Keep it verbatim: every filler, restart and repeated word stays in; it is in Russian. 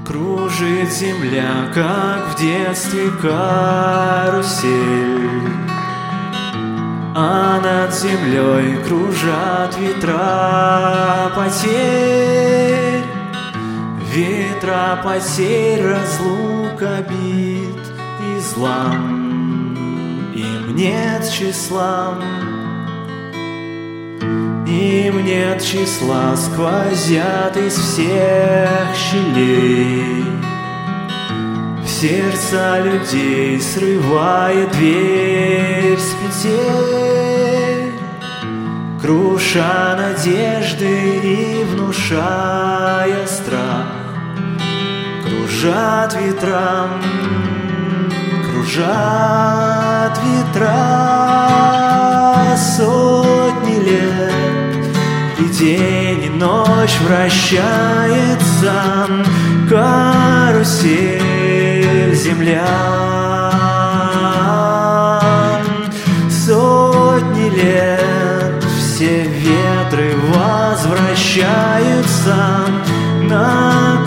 Кружит земля, как в детстве карусель, а над землей кружат ветра потерь. Ветра потерь, разлук, обид и злам. Им нет числа, им нет числа, сквозят из всех щелей. В сердца людей срывает дверь с петель, круша надежды и внушая страх. Кружат ветра, кружат ветра сотни лет, и день и ночь вращается карусель земля. Сотни лет все ветры возвращаются на